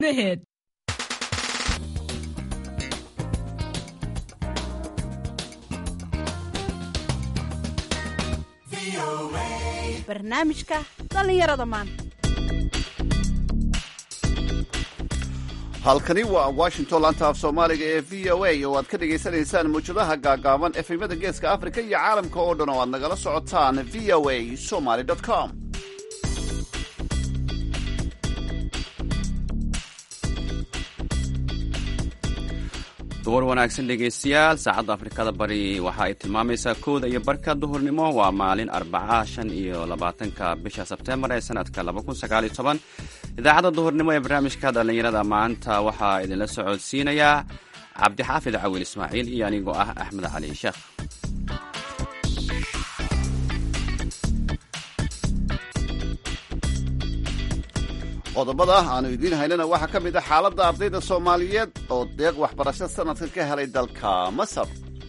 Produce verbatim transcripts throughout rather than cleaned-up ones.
ahead. barnaamijka dhallinyarada maanta. halkani waa washington laanta af soomaaliga ee v o a oo aad ka dhagaysanaysaan mawjadaha gaagaaban efemada geeska afrika iyo caalamka oo dhan oo aad nagala socotaan v o a somaly com. duhur wanaagsan dhegaystayaal, saacadda afrikada bari waxa ay tilmaamaysaa kooda iyo barka duhurnimo. waa maalin arbaca shan iyo labaatanka bisha sebtembar ee sanadka laba kun sagaal iyo toban. idaacadda duhurnimo ee barnaamijka dhallinyarada maanta waxaa idinla socodsiinayaa cabdixaafid cawil ismaaciil iyo anigoo ah axmed cali sheekh. qodobada aanu idiin haynana waxaa ka mid ah xaaladda ardayda soomaaliyeed oo deeq waxbarasho sanadkan ka helay dalka masar.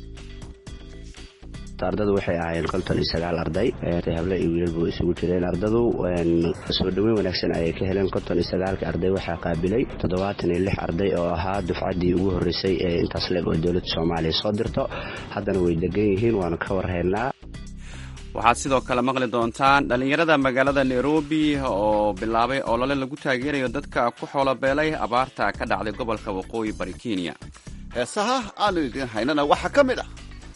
ardadu waxay ahaayeen konton iyo sagaal arday, hable iyo wiilbu isugu jireen. ardadu soo dhoweyn wanaagsan ayay ka heleen. konton iyo sagaalka arday waxaa qaabilay toddobaatan iyo lix arday oo ahaa dufcaddii ugu horreysay ee intaas leeg oo dowladda soomaaliya soo dirto. haddana way degan yihiin, waanu ka warhaynaa. waxaad sidoo kale maqli doontaan dhallinyarada magaalada nairobi oo bilaabay olole lagu taageerayo dadka ku xoolobeelay abaarta ka dhacday gobolka waqooyi bari kenya. heesaha aanu idiin haynana waxaa ka mid ah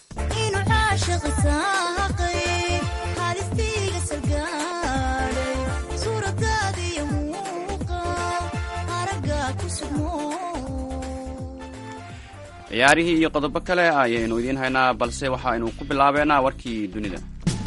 ciyaarihii iyo qodobo kale ayaynu idiin haynaa, balse waxaaynu ku bilaabeynaa warkii dunida.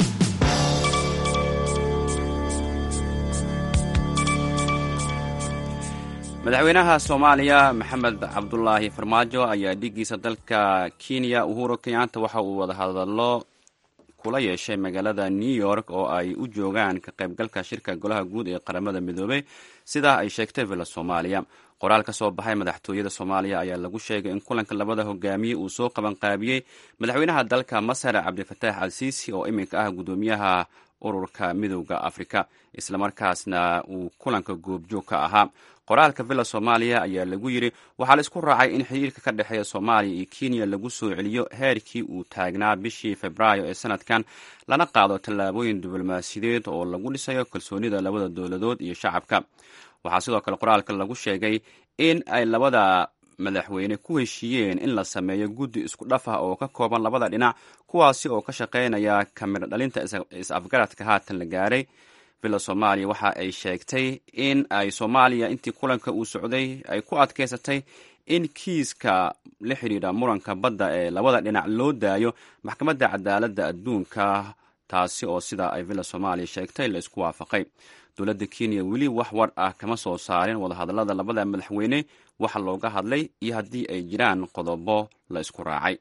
madaxweynaha soomaaliya maxamed cabdulaahi farmaajo ayaa dhigiisa dalka kenya uhuru kenyatta waxa uu wadahadallo kula yeeshay magaalada new york oo ay u joogaan ka qaybgalka shirka golaha guud ee qaramada midoobay sidaa ay sheegtay villa soomaaliya. qoraal ka soo baxay madaxtooyada soomaaliya ayaa lagu sheegay in kulanka labada hogaamiye uu soo qabanqaabiyey madaxweynaha dalka masar cabdifataax al-siisi oo iminka ah guddoomiyaha ururka midowda afrika, islamarkaasna uu kulanka goobjoog ka ahaa. qoraalka villa soomaaliya ayaa lagu yidhi waxaa la isku raacay in xiriirka ka dhexeeya soomaaliya iyo kenya lagu soo celiyo heerkii uu taagnaa bishii febraayo ee sanadkan, lana qaado tallaabooyin diblomaasiyadeed oo lagu dhisayo kalsoonida labada dowladood iyo shacabka. waxaa sidoo kale qoraalka lagu sheegay in ay labada madaxweyne ku heshiiyeen in la sameeyo guddi isku dhaf ah oo ka kooban labada dhinac, kuwaasi oo ka shaqaynaya kamiro dhalinta is-afgaradka haatan la gaaray. villa soomaaliya waxa ay sheegtay in ay soomaaliya intii kulanka uu socday ay ku adkaysatay in kiiska la xidhiidha muranka badda ee labada dhinac loo daayo maxkamadda cadaaladda adduunka, taasi oo sida ay villa soomaaliya sheegtay la isku waafaqay. dowladda kenya weli wax war ah kama soo saarin wadahadallada labada madaxweyne, waxa looga hadlay iyo haddii ay jiraan qodobo la isku raacay.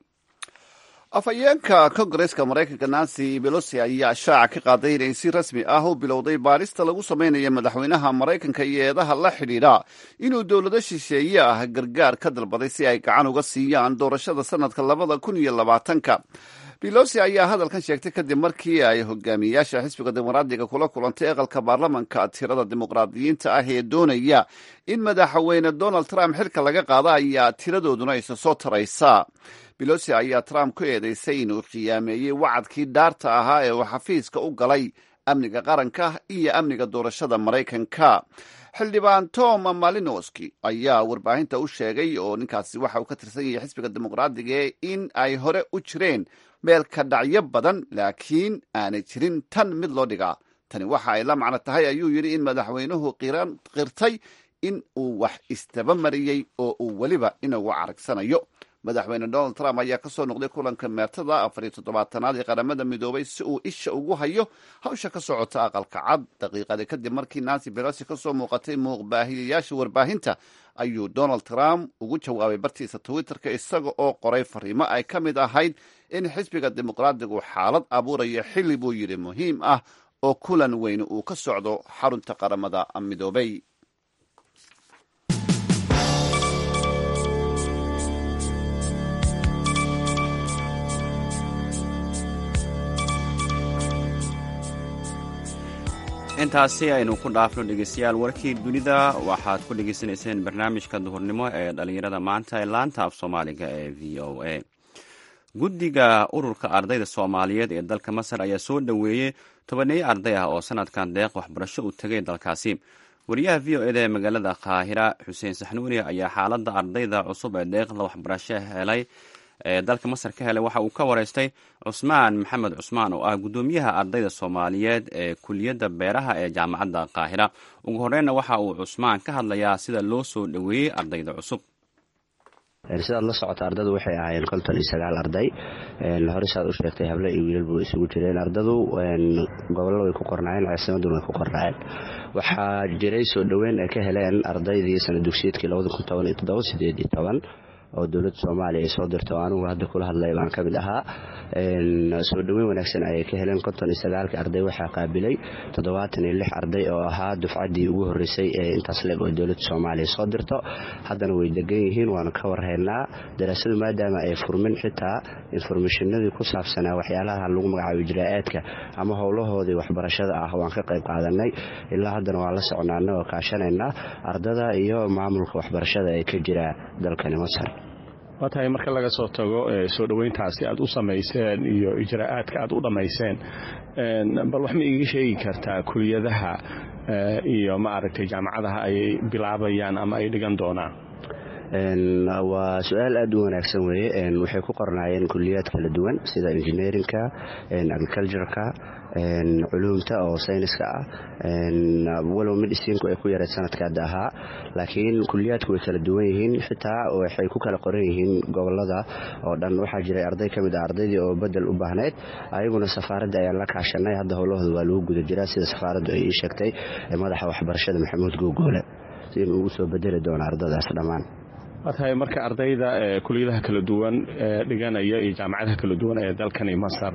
afhayeenka kongareska maraykanka nancy pelosi ayaa shaaca ka qaaday inay si rasmi ah u bilowday baadhista lagu samaynayo madaxweynaha maraykanka iyo eedaha la xidhiidha inuu dowlado shisheeye ah gargaar ka dalbaday si ay gacan uga siiyaan doorashada sanadka labada kun iyo labaatanka. pelosi ayaa hadalkan sheegtay kadib markii ay hogaamiyayaasha xisbiga dimuqraadiga kula kulantay aqalka baarlamanka tirada dimuqraadiyiinta ah ee doonaya in madaxweyne donald trump xilka laga qaado ayaa tiradooduna isa soo taraysa. pelosi ayaa trump ku eedeysay inuu khiyaameeyey wacadkii dhaarta ahaa ee uu xafiiska u galay amniga qaranka iyo amniga doorashada maraykanka. xildhibaan tom malinowski ayaa warbaahinta u sheegay, oo ninkaasi waxa uu ka tirsan yahay xisbiga dimuqraadiga, in ay hore u jireen meel ka dhacyo badan laakiin aanay jirin tan mid loo dhigaa. tani waxa ay la macno tahay ayuu yidhi in madaxweynuhu qirtay in uu wax isdaba mariyey oo uu weliba inagu caragsanayo. madaxweyne donald trump ayaa ka soo noqday kulanka meertada afar iyo toddobaatanaad ee qaramada midoobay si uu isha ugu hayo hawsha ka socota aqalka cad. daqiiqada kadib markii nancy pelosi ka soo muuqatay muuqbaahiyayaasha warbaahinta ayuu donald trump ugu jawaabay bartiisa twitterka isaga oo qoray fariimo ay ka mid ahayd in xisbiga dimuqraadigu xaalad abuurayo xilli buu yidhi muhiim ah oo kulan weyne uu ka socdo xarunta qaramada midoobay. intaasi aynu ku dhaafno dhegeystayaal warkii dunida waxaad ku dhegeysanayseen barnaamijka duhurnimo ee dhallinyarada maanta ee laanta af soomaaliga ee v o a guddiga ururka ardayda soomaaliyeed ee dalka masar ayaa soo dhoweeyey tobaneeyo arday ah oo sanadkan deeq waxbarasho u tegay dalkaasi wariyaha v o eda ee magaalada qaahira xuseen saxnuuni ayaa xaaladda ardayda cusub ee deeqda waxbarasho helay ee dalka masar ka helay waxa uu ka wareystay cusmaan maxamed cusmaan oo ah guddoomiyaha ardayda soomaaliyeed ee kuliyadda beeraha ee jaamacadda qaahira ugu horreynna waxa uu cusmaan ka hadlayaa sida loo soo dhoweeyey ardayda cusub. sidaad la socota ardadu waxay ahaayeen konton iyo sagaal arday hore saad u sheegtay hable iyo wiilal buu isugu jireen ardadu gobollo way ku qornaayeen caasimaduna way ku qornaayeen waxaa jiray soo dhoweyn ay ka heleen ardaydii sana dugsiyeedkii labada kun toban iyo toddoba sideed iyo toban oo dowladda soomaaliya ay soo dirto oo anigu hadda kula hadlay baan ka mid ahaa soo dhoweyn wanaagsan ayay ka heleen konton iyo sagaalka arday waxaa qaabilay toddobaatan iyo lix arday oo ahaa dufcaddii ugu horreysay ee intaas leeg oo dowladda soomaaliya soo dirto haddana way degan yihiin waana ka warhaynaa daraasadu maadaama ay furmin xitaa informashinadii ku saabsanaa waxyaalaha lagu magacaabo ijraa'aadka ama howlahoodii waxbarashada ah waan ka qayb qaadanay ilaa haddana waan la soconaana oo kaashanaynaa ardada iyo maamulka waxbarashada ee ka jira dalkani masar. waa tahay marka laga soo tago soo dhoweyntaasi aad u samayseen iyo ijraa'aadka aad u dhammayseen bal wax ma iiga sheegi kartaa kuliyadaha iyo ma aragtay jaamacadaha ay bilaabayaan ama ay dhigan doonaan? waa su-aal aad u wanaagsan weeye waxay ku qornaayeen kuliyaad kala duwan sida engineerinka agricultureka culuumta oo sayniska ah walow medicinku ay ku yareed sanadka hadda ahaa laakiin kuliyaadku way kala duwan yihiin xitaa waxay ku kala qoran yihiin gobolada oo dhan waxaa jiray arday ka mid ah ardaydii oo bedel u baahnayd ayaguna safaaradda ayaan la kaashanay hadda howlahooda waa lagu guda jiraa sida safaaraddu ay ii sheegtay madaxa waxbarashada maxamuud googoole in ugu soo bedeli doono ardadaas dhammaan. waa tahay marka ardayda kuliyadaha kala duwan dhiganaya iyo jaamacadaha kala duwan ee dalkani masar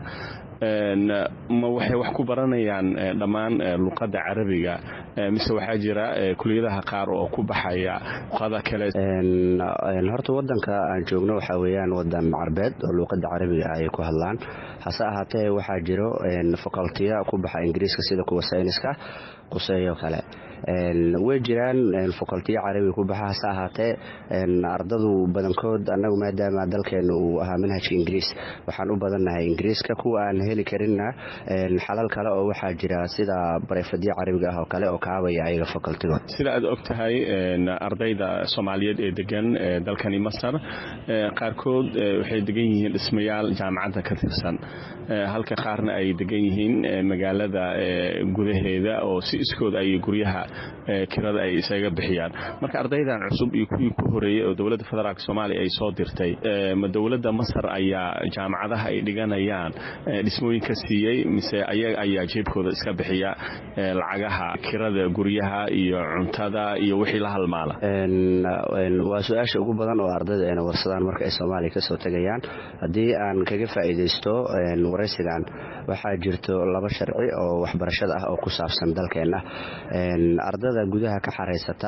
ma waxay wax ku baranayaan dhammaan luqadda carabiga mise waxaa jira kuliyadaha qaar oo ku baxaya luqada kale? horta wadanka aan joogno waxaa weeyaan wadan carbeed oo luqadda carabiga ay ku hadlaan hase ahaatee waxaa jiro facultiya ku baxa ingiriiska sida kuwa sayniska quseeyo kale way jiraan facultiya carabiga ku baxa hase ahaatee ardadu badankood annagu maadaama dalkeena uu ahaa manhajka ingiriis waxaan u badannahay ingiriiska kuwa aan heli karinna xalal kale oo waxaa jira sida barefadya carabiga ah oo kale oo kaabaya ayaga facultigood. sida aad og tahay ardayda soomaaliyeed ee degan dalkani masar qaarkood waxay degan yihiin dhismayaal jaamacadda ka tirsan halka qaarna ay degan yihiin magaalada gudaheeda oo si iskood ay guryaha kirada ay isaga bixiyaan. marka ardaydan cusub iyo kuwii ku horeeyay oo dowladda federaalka Soomaaliya ay soo dirtay ma dowladda Masar ayaa jaamacadaha ay dhiganayaan dhismooyin ka siiyay mise ayaga ayaa jeebkooda iska bixiya lacagaha kirada guryaha iyo cuntada iyo wixii la halmaala? waa su'aasha ugu badan oo ardayda ay warsadaan marka ay Soomaaliya ka soo tagayaan. haddii aan kaga faa'iideysto waraysigan waxaa jirto laba sharci oo waxbarashada ah oo ku saabsan dalkeena ardada gudaha ka xareysata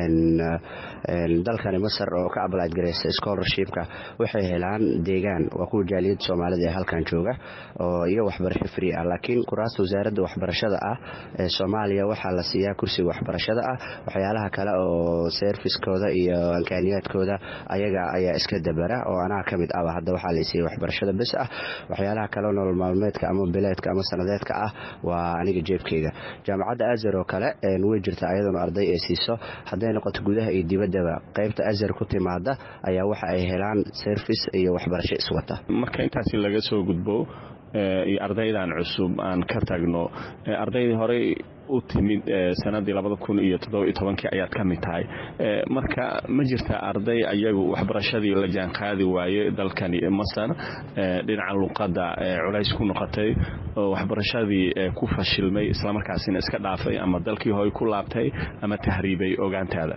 dalkani Masar oo ka ablaad gareysa scholarshipka waxay helaan deegaan waa kuwa jaaliyadda Soomaalida ee halkan jooga oo iyo waxbarasho free ah laakiin kuraasta wasaaradda waxbarashada ah ee Soomaaliya waxaa la siiyaa kursiga waxbarashada ah waxyaalaha kale oo service-kooda iyo imkaaniyaadkooda ayaga ayaa iska dabara oo anaa ka mid ah hadda waxaa la siiyay waxbarashada bas ah waxyaalaha kale nolol maalmeedka ama bileedka ama sanadeedka ah waa aniga jeebkeyga. jaamacadda Azhar oo kale way jirtaa ayadana arday ay siiso hadday noqoto gudaha iyo dibaddaba qaybta Azhar ku timaada ayaa waxa ay helaan service iyo waxbarasho iswata. marka intaasi laga soo gudbo iyo ardaydan cusub aan ka tagno ardaydii hore u timid sanadii labada kun iyo toddoba iyo tobankii ayaad ka mid tahay marka ma jirta arday ayagu waxbarashadii la jaan qaadi waaye dalkani Masar dhinaca luqadda culays ku noqotay oo waxbarashadii ku fashilmay isla markaasina iska dhaafay ama dalkii hooy ku laabtay ama tahriibay ogaantaada?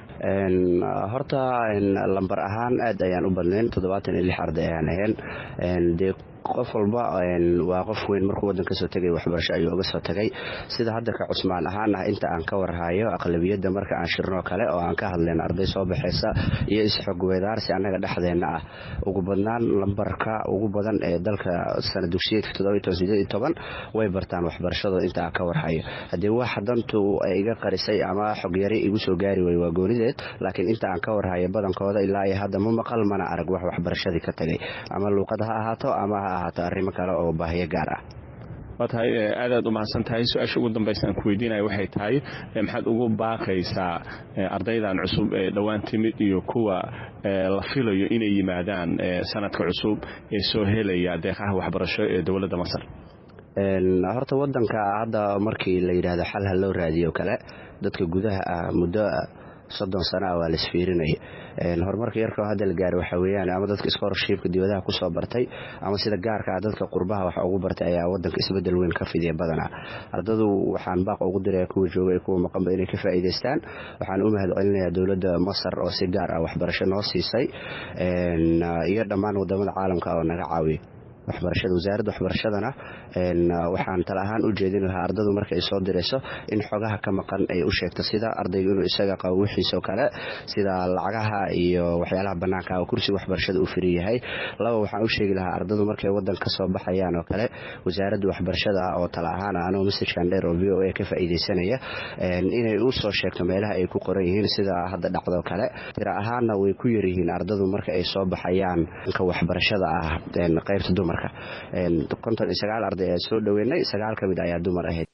horta lambar ahaan aad ayaan u badnayn toddobaatan iyo lix arday ayaan ahayn dee qof walba waa qof weyn markuu waddan kasoo tegay waxbarasho ayuu uga soo tagay sida hadda ka cusmaan ahaan ah inta aan ka warhayo aqlabiyadda marka aan shirno kale oo aan ka hadlayno arday soo baxaysa iyo isxog weedaarsi annaga dhexdeena ah ugu badnaan lambarka ugu badan ee dalka sana dugsiyeedka toddoba iyo toban siddeed iyo toban way bartaan waxbarashadooda inta aan ka warhayo haddii wax dantu ay iga qarisay ama xog yari igu soo gaari way waa goonideed laakiin inta aan ka warhayo badankooda ilaa iyo hadda ma maqal mana arag wax waxbarashadii ka tagay ama luuqad ha ahaato ama ha ahaato arrimo kale oo baahiyo gaar ah waa tahay aadaad u mahadsan tahay su-aasha ugu dambaysa aan ku weydiinaya waxay tahay maxaad ugu baaqaysaa ardaydan cusub ee dhowaan timid iyo kuwa la filayo inay yimaadaan sanadka cusub ee soo helaya deeqaha waxbarasho ee dowladda Masar horta wadanka hadda markii la yiraahdo xal hal loo raadiyo kale dadka gudaha ah muddo soddon sano waa la isfiirinay horumarka yarka oo hadda la gaaray waxa weeyaan ama dadka scholarshipka dibadaha ku soo bartay ama sida gaarka ah dadka qurbaha wax ugu bartay ayaa wadanka isbedel weyn ka fidiyay badana ardadu waxaan baaq ugu diray kuwa jooga kuwa maqan inay ka faa'iideystaan waxaan u mahadcelinayaa dowladda Masar oo si gaar ah waxbarasho noo siisay iyo dhammaan wadamada caalamka oo naga caawiyay waxbarashada wasaaradda waxbarashadana waxaan tala ahaan u jeedin lahaa ardadu marka ay soo dirayso in xogaha ka maqan ay u sheegto sida ardaygu inuu isaga qabo wixiisa kale sida lacagaha iyo waxyaalaha banaanka oo kursiga waxbarashada u firi yahay laba waxaan u sheegi lahaa ardadu markay wadan ka soo baxayaan oo kale wasaaradda waxbarashada oo tala ahaan aan message kan dheer oo V O A ka faa'iideysanaya inay u soo sheegto meelaha ay ku qoran yihiin sida hadda dhacdo kale tira ahaanna way ku yar yihiin ardadu marka ay soo baxayaan ka waxbarashada ah qaybta dumar konton iyo sagaal arday ee soo dhaweynay sagaal kamid ayaa dumar ahayd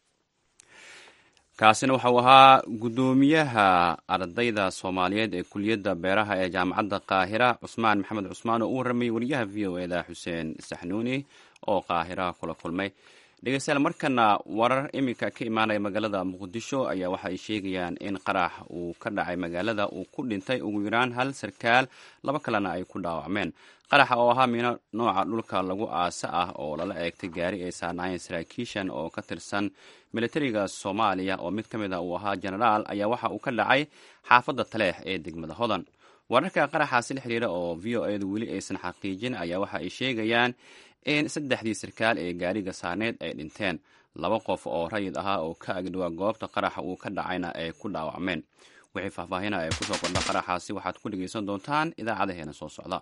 kaasina waxa uu ahaa gudoomiyaha ardayda Soomaaliyeed ee kuliyadda beeraha ee jaamacadda Qaahira Cusmaan Maxamed Cusmaan oo u warramay wariyaha V O A da Xuseen Saxnuuni oo Qaahira kula kulmay dhegeystayaal markana warar iminka ka imaanaya magaalada Muqdisho ayaa waxa ay sheegayaan in qarax uu ka dhacay magaalada uu ku dhintay ugu yaraan hal sarkaal laba kalena ay ku dhaawacmeen qaraxa oo ahaa miino nooca dhulka lagu aasa ah oo lala eegtay gaari ay saarnaayeen saraakiishan oo ka tirsan militariga Soomaaliya oo mid ka mid ah uu ahaa generaal ayaa waxa uu ka dhacay xaafadda Taleex ee degmada Hodan wararka qaraxaasi la xiriira oo V O A du weli aysan xaqiijin ayaa waxa ay sheegayaan in saddexdii sarkaal ee gaariga saarneed ay dhinteen laba qof oo rayid ahaa oo ka agdhawaa goobta qaraxa uu ka dhacayna ay ku dhaawacmeen wixii faahfaahin ay ku soo kordha qaraxaasi waxaad ku dhegeysan doontaan idaacadaheena soo socda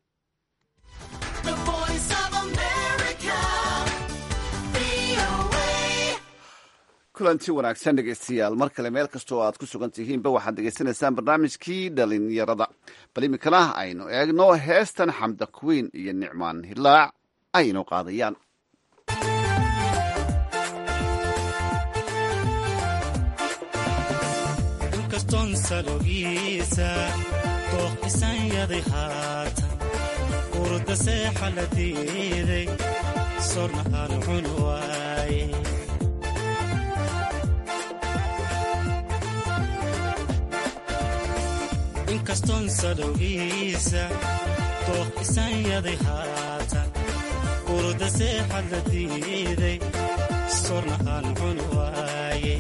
kulanti wanaagsan dhegeystayaal mar kale meel kastoo aad ku sugan tihiinba waxaad dhegeysanaysaan barnaamijkii dhalinyarada bal iminkana aynu eegno heestan xamda kuweyn iyo nicmaan hilaac aynu qaadayaan inkaston salogiisa dooqisan yaday haatan urda seexa la diiday sornahaan cun waaye inkaston salogiisa dooqisan yaday haatan urda seexa la diiday sornahaan cun waaye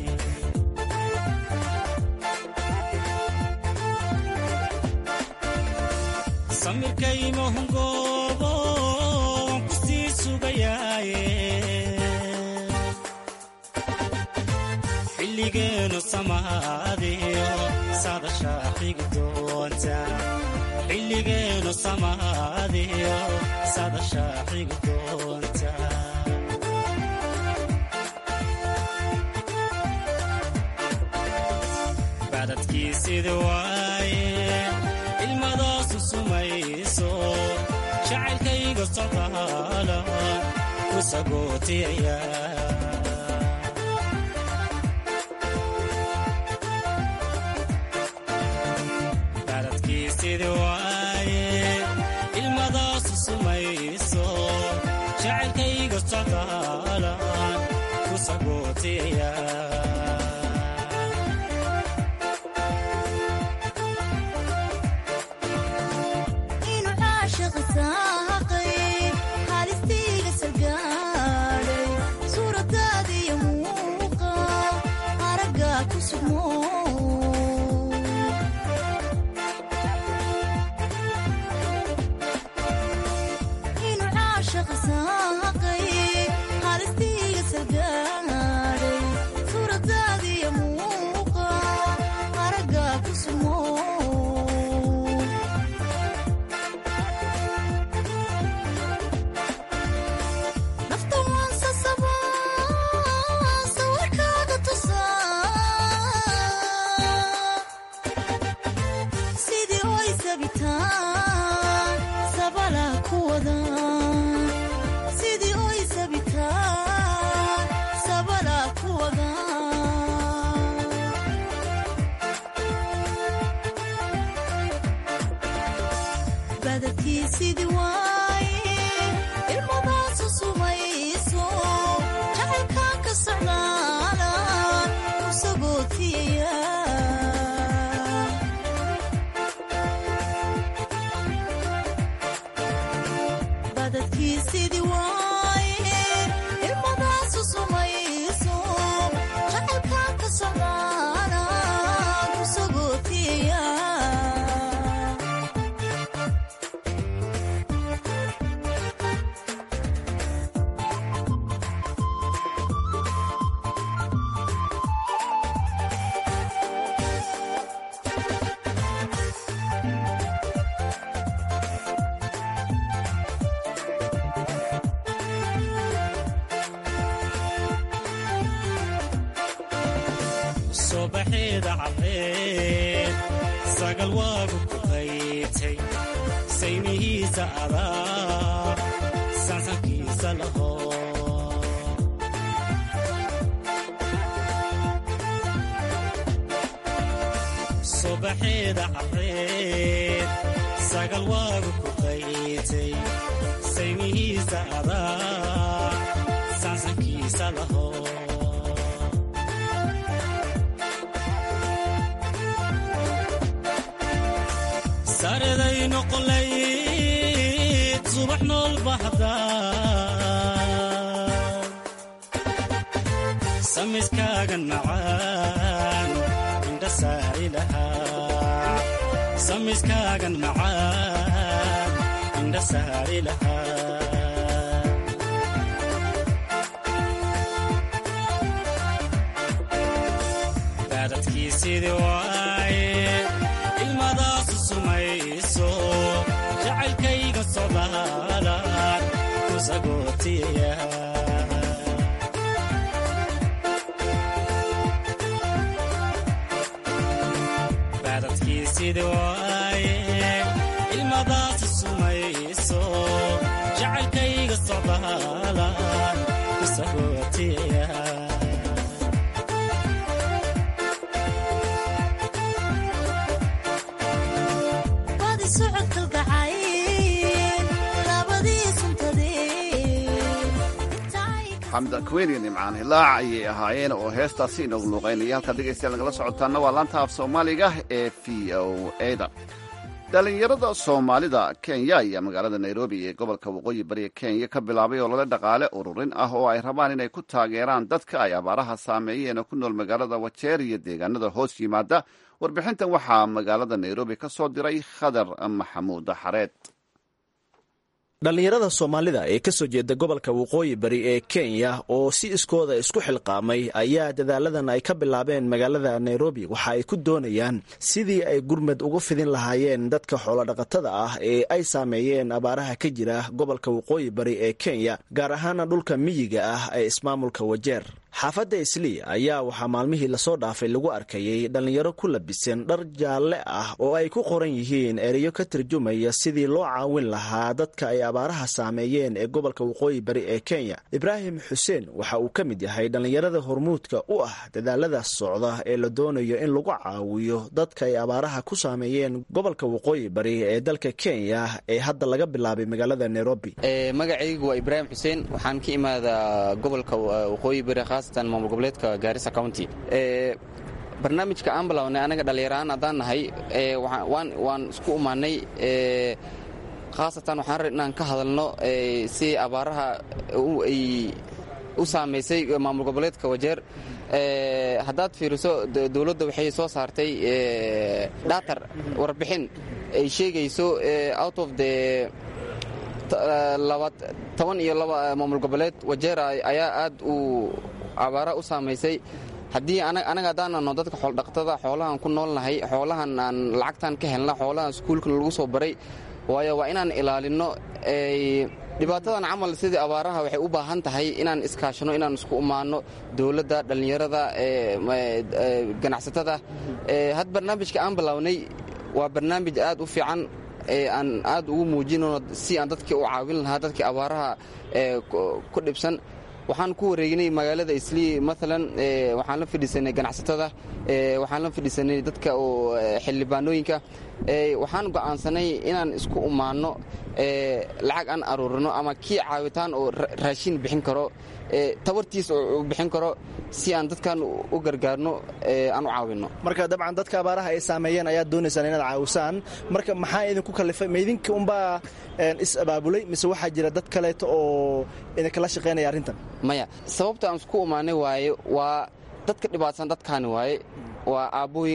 samirkaymahungoobo ku sii sugayaaye xilligeenu samaadiyo sadashaa xigi doonta xilligeenu samaadiyo sadashaa xigi doonta badadkiisida waaye ilmadaasu sumayso jacaylkayga socdaala ku sagootiyaya badadkiisida waaye ilmadaasu sumayso jacaylkayga socdaala ku sagootiyaya inu caashiq sabitaan sabala ku wada sidii oy sabitaan sabala ku wada badadkii sidii waaye ilmadaas u sumayso jacaylkaan ka socdaala ku sagootiyaya badadkii sidii waaye ilmadaas u sumayso jacaylkaan ka socdaala ku sagootiyaya subaxeeda cabeed sagal waagu ku qaytay saymihiisa adaa sansankiisa laho subaxeeda cabeed sagal waagu ku qaytay saymihiisa adaa sansankiisa laho sareday noqolayd subax nool baxdaa samiskaagan macaan indha saari lahaa samiskaagan macaan indha saari lahaa baadadkii sidii waaye ilmadaas sumayso jacaylkayga socdaalaan ku sagootiyaya baadadkii sidii waaye ilmadaas sumayso jacaylkayga socdaalaan ku sagootiyaya xamda kweniya nimcaan hilaac ayay ahaayeen oo heestaasi inoogu luuqaynaya halkaad dhegaystayaal nagala socotaana waa laanta af soomaaliga ee v o eda dhallinyarada soomaalida kenya ayaa magaalada nairobi ee gobolka waqooyi bariga kenya ka bilaabay olole dhaqaale ururin ah oo ay rabaan inay ku taageeraan dadka ay abaaraha saameeyeen oo ku nool magaalada wajeer iyo deegaanada hoos yimaada warbixintan waxaa magaalada nairobi ka soo diray khadar maxamuud xareed dhallinyarada soomaalida ee ka soo jeeda gobolka waqooyi bari ee kenya oo si iskooda isku xilqaamay ayaa dadaaladan ay ka bilaabeen magaalada nairobi waxa ay ku doonayaan sidii ay gurmad ugu fidin lahaayeen dadka xoolodhaqatada ah ee ay saameeyeen abaaraha ka jira gobolka waqooyi bari ee kenya gaar ahaana dhulka miyiga ah ee ismaamulka wajeer xaafadda islii ayaa waxaa maalmihii lasoo dhaafay lagu arkayay dhallinyaro ku labisan dhar jaalle ah oo ay ku qoran yihiin ereyo ka tarjumaya sidii loo caawin lahaa dadka ay abaaraha saameeyeen ee gobolka waqooyi bari ee kenya ibraahim xuseen waxa uu ka mid yahay dhallinyarada hormuudka u ah dadaaladaas socda ee la doonayo in lagu caawiyo dadka ay abaaraha ku saameeyeen gobolka waqooyi bari ee dalka kenya ee hadda laga bilaabay magaalada nairobi magacaygu waa ibraahim xuseen waxaan ka imaadaa gobolka waqooyi bari maamul goboleedka Garissa County ee barnaamijka aan bilownay anaga dhalinyaraan hadaan nahay ee waan waan isku umaanay ee khaasatan waxaan rabnaa inaan ka hadalno ee si abaaraha ay u saameysay maamul goboleedka Wajeer ee hadaad fiiriso dawladda waxay soo saartay ee data warbixin ay sheegayso out of the toban iyo laba maamul goboleed Wajeer ayaa aad u abaara u saamaysay haddii anaga haddaanano dadka xooldhaqatada xoolahan ku noolnahay xoolahan aan lacagtan ka helna xoolahan iskuulka lagu soo baray waayo waa inaan ilaalinno dhibaatadan camal sidii abaaraha waxay u baahan tahay inaan iskaashano inaan isku umaano dowladda dhallinyarada ganacsatada had barnaamijka aan bilownay waa barnaamij aad u fiican ee aan aad ugu muujinayno si aan dadkii u caawin lahaa dadkii abaaraha ku dhibsan. waxaan ku wareegnay magaalada islii maalan waxaan la fadhiisanay ganacsatada, waxaan la fadhiisanay dadka oo xildhibaanooyinka, waxaan go'aansanay inaan isku umaanno lacag aan aruurino ama kii caawitaan oo raashin bixin karo, tabartiis oo bixin karo si aan dadkan u gargaarno aan u caawinno. marka dabcan dadka abaaraha ay saameeyeen ayaad doonaysaan inaad caawisaan, marka maxaa idinku kalifay? ma idinka unbaa is-abaabulay mise waxaa jira dad kaleeto oo idinkala shaqaynaya arrintan? maya, sababta aan isku umaanay waaye waa dadka dhibaatsan dadkaani waaye, waa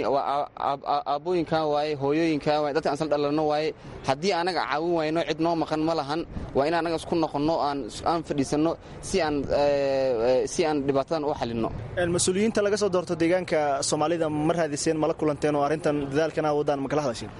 aabbooyinkan waaye, hooyooyinkan waaye, dadka aan isla dhalanno waaye. haddii anaga caawin wayno cid noo maqan ma lahan, waa in anaga isku noqonno aan fadhiisanno si aan si aan dhibaatadan u xalinno. mas-uuliyiinta laga soo doorto deegaanka soomaalida ma raadiseen, mala kulanteen oo arrintan dadaalkana wadaan ma kala hadasheen?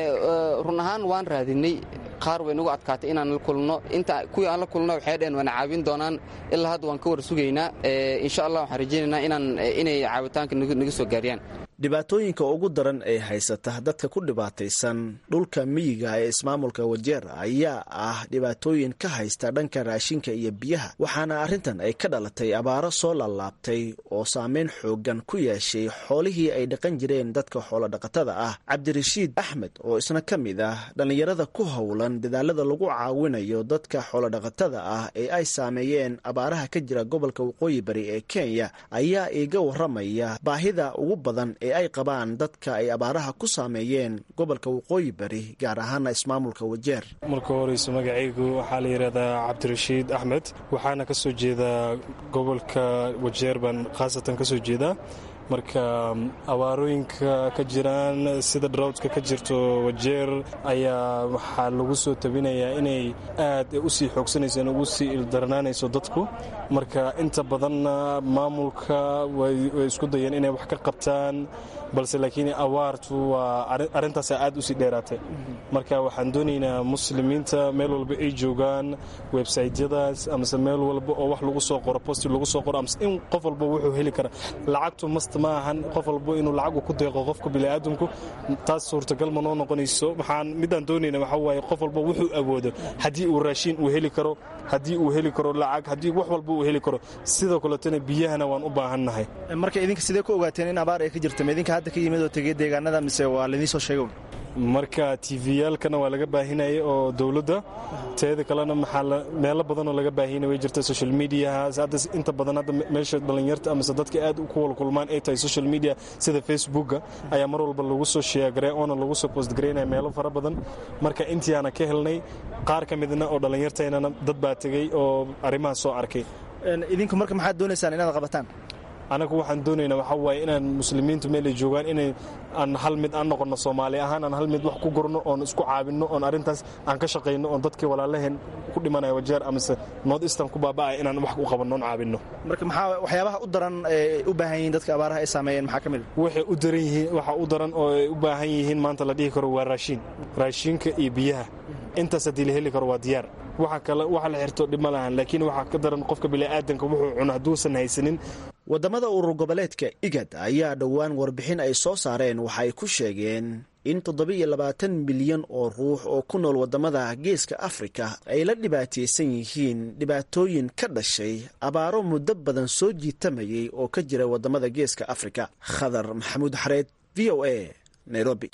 run ahaan waan raadinay, qaar way nagu adkaatay inaan la kulno. inta kuwii aan la kulno waxay dhaheen waana caawin doonaan, ilaa hadda waan ka war sugaynaa. insha allah waxaan rajaynaynaa inaan inay caawitaanka naga soo gaariyaan. dhibaatooyinka ugu daran ee haysata dadka ku dhibaataysan dhulka miyiga ee ismaamulka Wajeer ayaa ah dhibaatooyin ka haysta dhanka raashinka iyo biyaha, waxaana arrintan ay ka dhalatay abaaro soo laalaabtay oo saameyn xoogan ku yeeshay xoolihii ay dhaqan jireen dadka xoolo-dhaqatada ah. Cabdirashiid Axmed oo isna ka mid ah dhallinyarada ku howlan dadaalada lagu caawinayo dadka xoolo-dhaqatada ah ee ay saameeyeen abaaraha ka jira gobolka waqooyi bari ee Kenya ayaa iiga waramaya baahida ugu badan ee ay qabaan dadka ay abaaraha ku saameeyeen gobolka waqooyi bari, gaar ahaana ismaamulka Wajeer. marka horeysa magacaygu waxaa la yidhahdaa Cabdirashiid Axmed, waxaana ka soo jeedaa gobolka Wajeer baan khaasatan ka soo jeedaa. marka abaarooyinka ka jiraan sida droughtka ka jirto Wajeer ayaa waxaa lagu soo tabinayaa inay aad u sii xoogsanayso, ugu sii ildaranaanayso dadku. marka inta badanna maamulka way isku dayeen inay wax ka qabtaan, balse laakiin awaartu waa arrintaas aad u sii dheeraatay. marka waxaan doonaynaa muslimiinta meel walba ay joogaan, websaytyadaas amase meel walba oo wax lagu soo qoro, posti lagu soo qoro, amase in qof walba wuxuu heli kara. lacagtu mast ma ahan qof walba inuu lacag ku deeqo qofka bini'aadamku, taas suurtagal ma noo noqonayso. waxaan midaan doonayna waxaa waaye qof walba wuxuu awoodo, haddii uu raashin uu heli karo, haddii uu heli karo lacag, haddii wax walba uu heli karo. sidoo kaletana biyahana waan u baahannahay. marka idinka sidee ku ogaateen in abaar ay ka jirta? ma idinka hadda ka yimid oo tegey deegaanada mise waa laydin soo sheego? marka tviyaalkana waa laga baahinaya oo dowladda, teeda kalena maxaa meelo badanoo laga baahinaya way jirta social mediaha. hadda inta badan hadda meesha dhallinyarta amase dadka aad ku wal kulmaan ay tahay social media sida facebooka ayaa mar walba lagu soo sheegaray oona lagu soo post gareynaya meelo fara badan. marka intiiaana ka helnay qaar ka midna oo dhallinyartaynana dad baa tegey oo arrimahaas soo arkay. idinku marka maxaad doonaysaan inaad qabataan? anagu waxaan doonaynaa waxaa waaye inaan muslimiintu meel ay joogaan inay aan hal mid aan noqonno, soomaali ahaan aan hal mid wax ku gurno, oon isku caawinno, oon arrintaas aan ka shaqayno, oon dadkii walaalaheen ku dhimanaya Wajeer amase north eastern ku baaba'aya inaan wax u qabanno, oon caawinno. marka maxaa waxyaabaha u daran ee u baahan yihiin dadka abaaraha ay saameeyeen maxaa ka mid ah? waxay u daran yihiin waxa u daran oo ay u baahan yihiin maanta la dhihi karo waa raashin, raashinka iyo biyaha. intaas haddii la heli karo waa diyaar. waxa kale waxa la xirto dhib ma lahan, laakiin waxaa ka daran qofka bini'aadanka wuxuu cuno hadduusan haysanin. waddamada urur goboleedka igad ayaa dhowaan warbixin ay soo saareen waxay ku sheegeen in toddoba-iyo labaatan milyan oo ruux oo ku nool waddamada geeska Afrika ay la dhibaataysan yihiin dhibaatooyin ka dhashay abaaro muddo badan soo jiitamayay oo ka jira waddamada geeska Afrika. Khadar Maxamuud Xareed, V O A, Nairobi.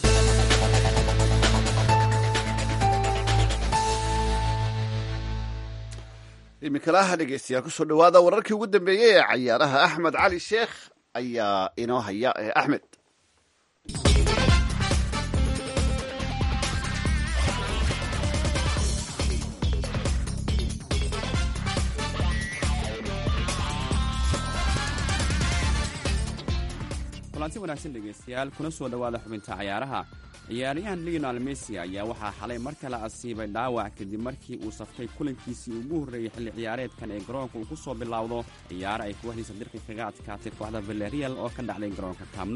iminkalaha dhegeystayaal kusoo dhawaada wararkii ugu dambeeyey ee cayaaraha. axmed cali sheekh ayaa inoo haya. axmed. kulanti wanaagsan dhegaystayaal, kuna soo dhowaada xubinta cayaaraha. ciyaaryahan lionel messi ayaa waxaa xalay mar kale asiibay dhaawac kadib markii uu saftay kulankiisii ugu horreeyey xilli ciyaareedkan ee garoonka uu ku soo bilowdo ciyaaro ay kooxdiisa dirqi kaga adkaatay kooxda Villarreal oo ka dhacday garoonka Camp Nou.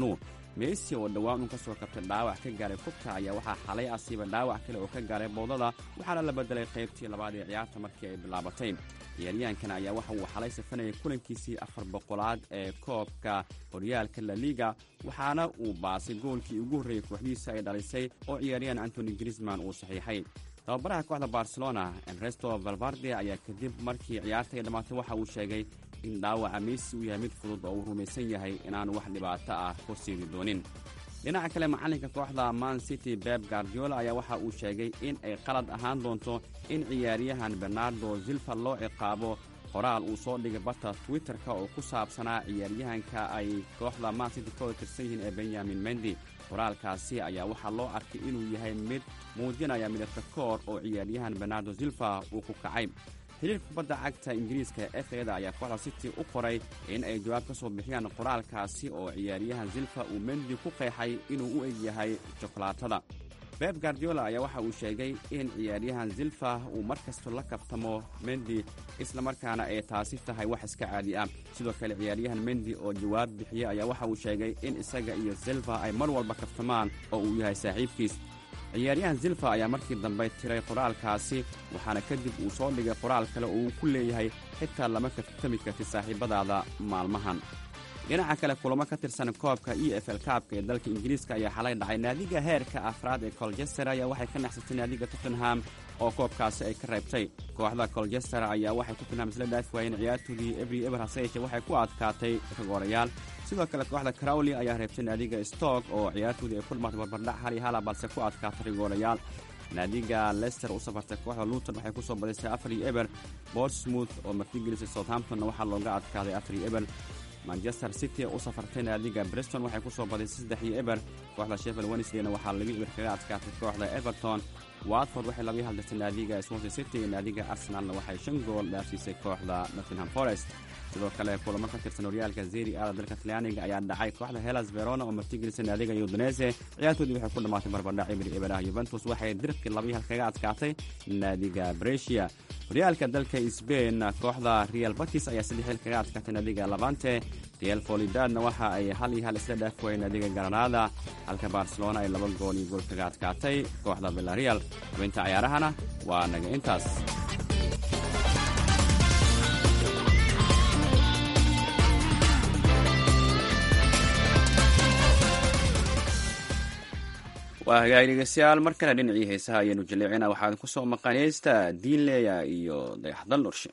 messi oo dhowaan un ka soo kabtay dhaawac ka gaaray kubta ayaa waxaa xalay asiiba dhaawac kale oo ka gaaray boodada waxaana la bedelay qaybtii labaad ee ciyaarta markii ay bilaabatay ciyaaryahankan ayaa waxa uu xalay safanayay kulankiisii afar boqolaad ee koobka horyaalka la liga waxaana uu baasay goolkii ugu horreeyey kooxdiisa ay dhalisay oo ciyaaryahan antony griezman uu saxiixay tababaraha kooxda barcelona enresto valvarde ayaa kadib markii ciyaarta ay dhammaatay waxa uu sheegay in dhaawaca messi uu yahay mid fudud oo uu rumaysan yahay inaanu wax dhibaato ah horseedi doonin dhinaca kale macallinka kooxda man city beb guardiola ayaa waxa uu sheegay in ay qalad ahaan doonto in ciyaaryahan bernardo silva loo ciqaabo qoraal uu soo dhigay barta twitter-ka oo ku saabsanaa ciyaaryahanka ay kooxda man city ka tirsan yihiin ee benyamin mendi qoraalkaasi ayaa waxaa loo arkay inuu yahay mid muujinaya midabka koor oo ciyaaryahan bernardo silva uu ku kacay xiriirka kubadda cagta ingiriiska ee f eda ayaa kooxda city u qoray in ay jawaab ka soo bixiyaan qoraalkaasi oo ciyaaryahan silva uu mendi ku qeexay inuu u eg yahay jokolaatada beb guardiola ayaa waxa uu sheegay in ciyaaryahan silva uu mar kasto la kaftamo mendi islamarkaana ay taasi tahay wax iska caadi ah sidoo kale ciyaaryahan mendi oo jawaab bixiyey ayaa waxa uu sheegay in isaga iyo silva ay mar walba kaftamaan oo uu yahay saaxiibkiis ciyaaryahan silva ayaa markii dambe tiray qoraalkaasi waxaana kadib uu soo dhigay qoraal kale oo uu ku leeyahay xitaa lama kaftami karti saaxiibadaada maalmahan dhinaca kale kulamo ka tirsan koobka e f l kaabka ee dalka ingiriiska ayaa xalay dhacay naadiga heerka afraad ee colchester ayaa waxay ka naxsatay naadiga tottenham oo koobkaasi ay ka reebtay kooxda colchester ayaa waxay tottenham isla dhaafi waayeen ciyaartoodii ebri eber hase yeeshee waxay ku adkaatay ragoorayaal sidoo kale kooxda crowley ayaa reebtay naadiga stoke oo ciyaartoodii ay ku dhimaatay barbardhac hal iyo hala balse ku adkaatay ragoorayaal naadiga leicester u safartay kooxda luton waxay ku soo badisay afar iyo eber portsmouth oo martigelisay southamptonna waxaa looga adkaaday afar iyo eber manchester city u safartay naadiga breston waxay ku soo badisay saddex iyo eber kooxda sheffield wednesdayna waxaa laga eber kaga adkaatay kooxda everton watford waxay laga hadlatay naadiga swansea city naadiga arsenalna waxay shan gool dhaafsiisay kooxda nottingham forest sidoo kale kulamo ka tirsan horyaalka zeri aada dalka talyaaniga ayaa dhacay kooxda helas verona oo martigelisay naadiga udinese ciyaartoodii waxay ku dhammaatay barbardhac ibri eber ah yuventus waxay dirqii labii hal kaga adkaatay naadiga brescia horyaalka dalka sbain kooxda real batis ayaa saddex hil kaga adkaatay naadiga labante real folidadna waxa ay hal iyo hal isla dhaafi waayeen naadiga granada halka barcelona ay laba gool iyo gool kaga adkaatay kooxda villarreal xubinta ciyaarahana waa naga intaas waa hagaag dhegeystayaal mar kale dhinacii heesaha ayaenu jaleecina waxaad ku soo maqanaysta diinleya iyo dayaxdal nurshe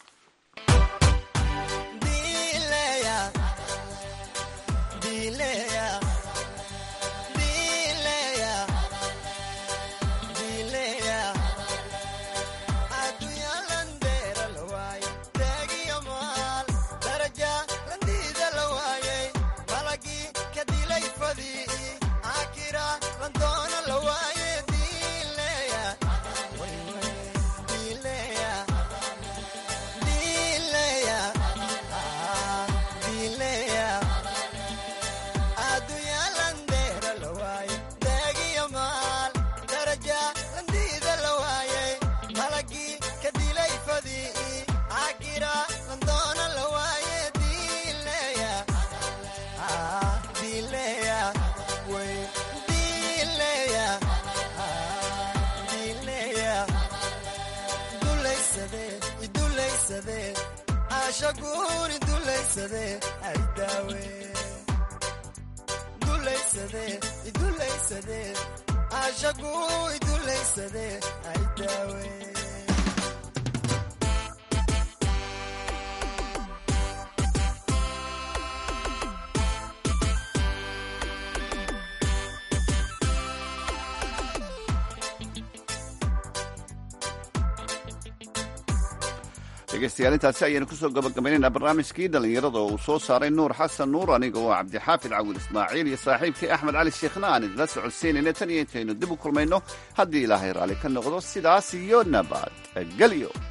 dhegeystayaal intaasi ayaynu kusoo gabagabaynaynaa barnaamijkii dhallinyarada oo uu soo saaray nuur xasan nuur aniga oo cabdixaafid cawil ismaaciil iyo saaxiibkii axmed cali sheekhna aan idinla socodsiinayna tan iyo intaynu dib u kulmayno haddii ilaahay raalli ka noqdo sidaas iyo nabad gelyo